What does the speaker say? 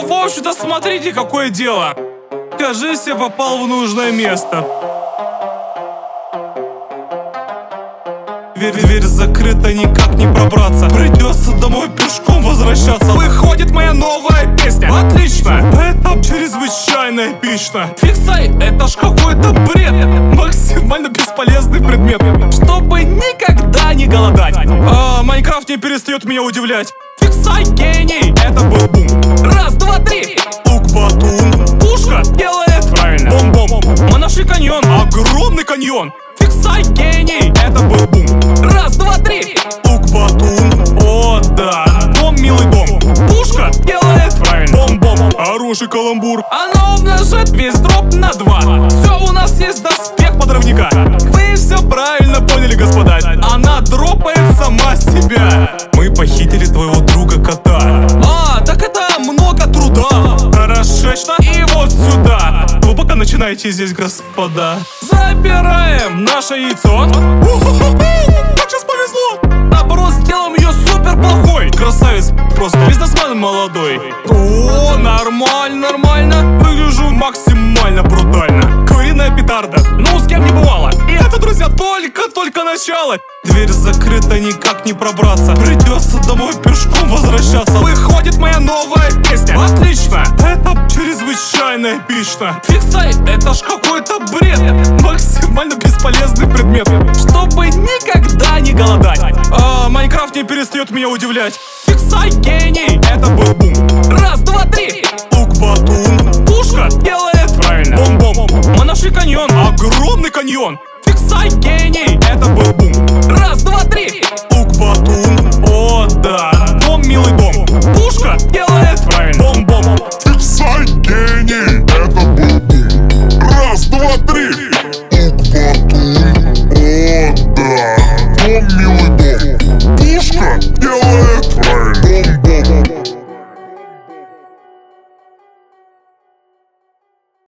В общем-то, смотрите, какое дело. Кажись, я попал в нужное место. Дверь закрыта, никак не пробраться. Придется домой пешком возвращаться. Выходит моя новая песня. Отлично, это чрезвычайно эпично. Фиксай, это ж какой-то бред. Максимально бесполезный предмет, чтобы никогда не голодать. Майнкрафт не перестает меня удивлять. Фиксай, гений, это был бум. Раз, два, три. Тук-батун. Пушка делает правильно. Бом-бом. Мы нашли каньон, огромный каньон. Фиксай, гений, это был бум. Раз, два, три. Тук-батун. О, да, дом, милый дом. Пушка делает правильно. Бом-бом. Хороший каламбур. Она умножает весь дроп на 2. Все, у нас есть доспех подрывника. Вы все правильно поняли, господа. Она дропает сама себя. Мы похитили твоего друга кота. Так это много труда. Хорошечно. И вот сюда. Вы пока начинаете здесь, господа. Забираем наше яйцо. Как сейчас повезло. Наоборот, сделаем ее супер плохой. Красавец, просто бизнесмен молодой. О, нормально, нормально. Выгляжу максимально брутально. Куриная петарда, ну с кем не бывало. И это, друзья, только начало. Дверь закрыта, никак не пробраться. Придется домой пешком возвращаться. Выходит моя новая песня. Отлично, это чрезвычайно эпично. Фиксай, это ж какой-то бред. Максимально бесполезный предмет, чтобы никогда не голодать. Майнкрафт не перестает меня удивлять. Фиксай, гений, это был бум. Раз, два, три. Тук-батун. Пушка делает правильно. Бом-бом. Мы нашли каньон, огромный каньон. Фиксай, гений, это был бум. Раз, два, три. Тук-батун. О, да, дом, милый дом. Пушка делает правильно. Бом-бом. Фиксай, гений, это был бум. Раз, два, три. Тук-батун. О, да, дом, милый дом.